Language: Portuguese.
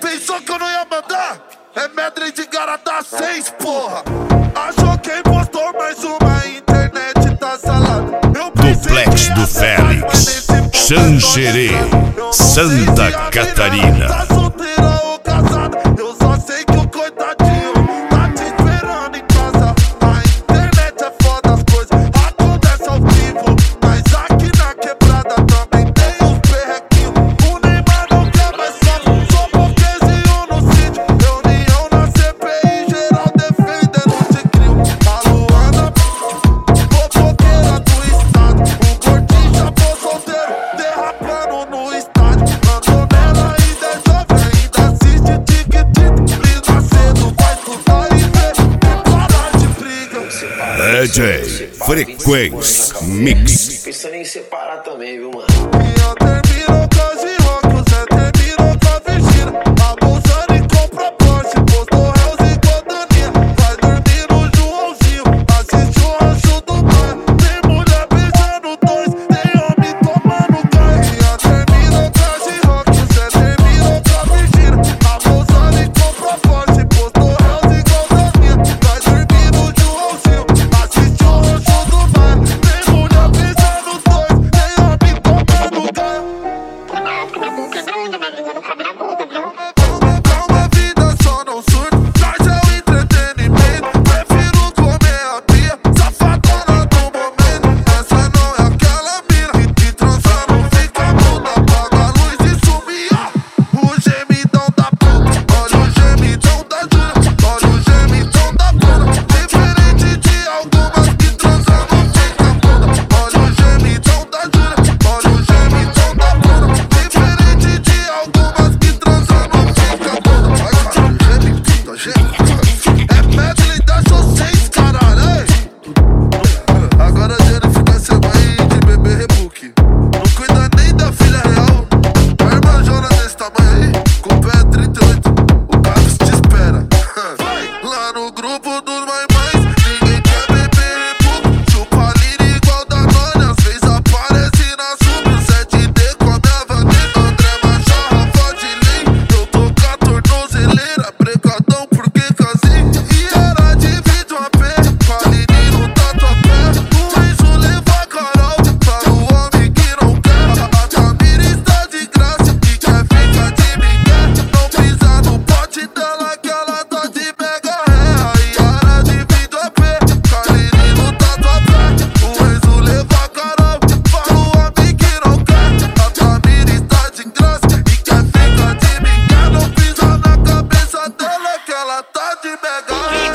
Pensou que eu não ia mandar? É medley de Garata 6, porra. Achou que impostor, mais uma internet tá salada. Duplex do Félix, Xanxerê, Santa Catarina. Tá solteira ou casada? Eu só sei que o coitadinho tá te esperando em casa. A internet é foda, as coisas acontecem ao vivo. Mas aqui na quebrada também tem uns perrequinhos. O Neymar não quer mais foto, só porquezinho no sítio. Reunião na CPI, geral defendendo de crime. A Luana, fofoqueira do estado. O gordinho chapou solteiro, derrapando no estádio. Andou nela e jovem, ainda assiste tic-tic. Brisa cedo, vai estudar e ver, e parar de briga. DJ Frequência Mix. Pensando em separar também, viu, mano? E eu termino com as rock, o Zé terminou com a Virgínia. Abusando e compra Porsche, postou Reels e Godaninha. Vai dormir no Joãozinho, assiste o rancho do bar. Tem mulher beijando dois, tem homem tomando gás. E eu termino com as rock, o Zé terminou com a Virgínia. Abusando e compra Porsche, postou Reels e Godaninha. Vai dormir no Joãozinho, assiste o rancho do bar. Tem mulher beijando dois, tem homem tomando gás. Calma, vida só não surto, traz é o entretenimento. Prefiro comer a pia, safadona do momento. Essa não é aquela mina que transar não fica muda. Apaga a luz e sumia o gemidão da puta. Olha o gemidão da Júlia, olha o gemidão da Bruna. Diferente de algumas que transar não fica muda. Olha o gemidão da Júlia, olha o gemidão da Bruna. Diferente de algumas que transar não fica muda. Vai, caralho, gemidão, é medley da X6, caralho, ei. Agora a Jennifer vai ser mãe de bebê rebook. Não cuida nem da filha real. A irmã Jona desse tamanho aí, com o pé 38, o Carlos te espera. Lá no grupo dos mais, ninguém quer beber rebook. Chupa lira igual da Nona, às vezes aparece na sub. 7D com a minha vaneira, André Machado, Rafa de Lei. Eu tô com a tornozeleira, precadão porque casei. E era de vídeo a pé, com a Lili no tatuapé. O Enzo leva a Carol, para o homem que não quer. A Tamira está de graça e quer ficar de migué. Não pisa no pote dela que ela tá de mega ré. Aí era de vídeo a pé, com a Lili no tatuapé. O Enzo leva a Carol, para o homem que não quer. A Tamira está de graça e quer ficar de migué. Não pisa na cabeça dela que ela tá de mega ré.